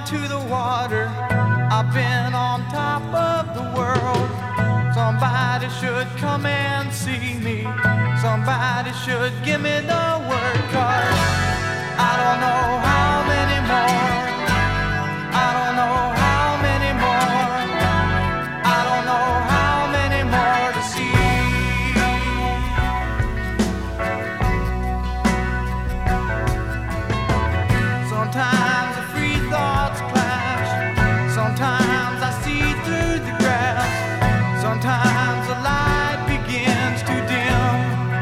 into the water. I've been on top of the world. Somebody should come and see me. Somebody should give me the word, 'cause I don't know how many more. I don't know how many more. I don't know how many more to see. Sometimes the free thoughts clash. Sometimes I see through the grass. Sometimes the light begins to dim.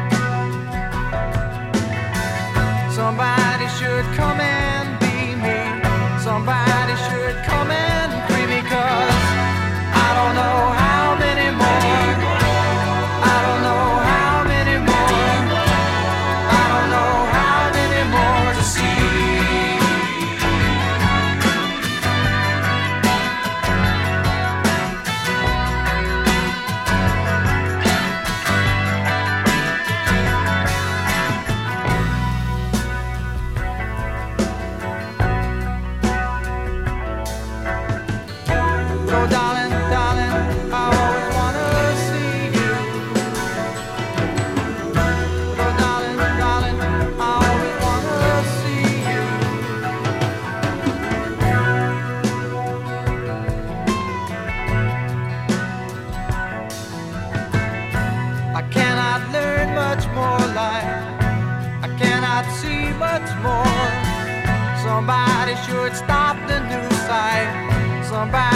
Somebody should come and be me. Somebody should come and free me, 'cause I don't know how many more. I don't know how many more. I don't know how many more to see. So darling, darling, I always wanna see you. So darling, darling, I always wanna see you. I cannot learn much more life. I cannot see much more. Somebody should stop the news site. Somebody